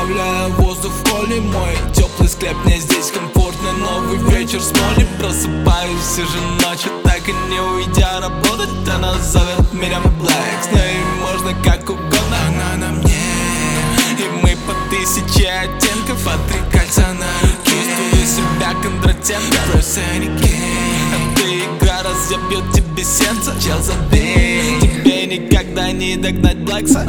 разбавляя воздух в холле. Мой теплый склеп, мне здесь комфортно. Новый вечер с молли. Просыпаюсь все же ночью, так и не уйдя работать. Она зовет меня Black. С ней можно как угодно, она на мне. И мы по 1000 оттенков, а 3 кольца на руке. Чувствую себя Кондратенко. Эта игра разъебет тебе сердце. Чел, забей, тебе никогда не догнать Блэкса.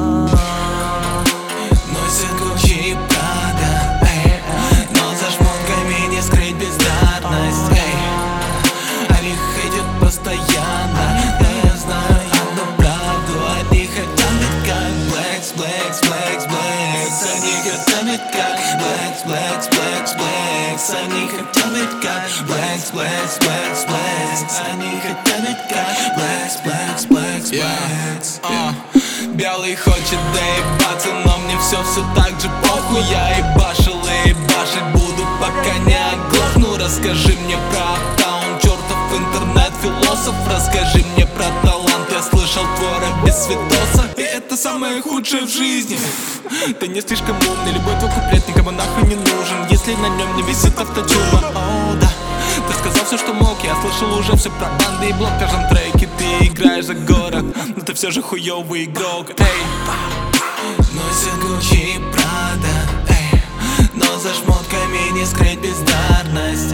Носит Гуччи и Прада, но за шмотками не скрыть бездарность. Они хейтят постоянно, но я знаю одну правду. Они хотят быть как Блэкс, Блэкс, Блэкс, Блэкс. Они хотят быть как Блэкс, Блэкс, Блэкс, Блэкс. Они хотят быть как Блэкс, Блэкс, Блэкс, Блэкс. Они хотят быть как Блэкс, Блэкс, Блэкс, Блэкс. Белый хочет доебаться, но мне все так же похуй. Я ебашил и ебашить буду, пока не оглохну. Расскажи мне про аптаун, чертов интернет-философ. Расскажи мне про талант, я слышал твой рэп без видоса. И это самое худшее в жизни. Ты не слишком умный, любой твой куплет никому нахуй не нужен, если на нем не висит автотюна. О, да, ты сказал все, что мог, я слышал уже все про банды и блок. В каждом треке ты играешь за город, но ты все же хуёвый игрок. Носит Гуччи и Прада, но за шмотками не скрыть бездарность.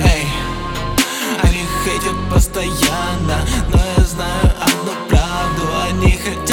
Они хейтят постоянно, но я знаю одну правду. Они хотят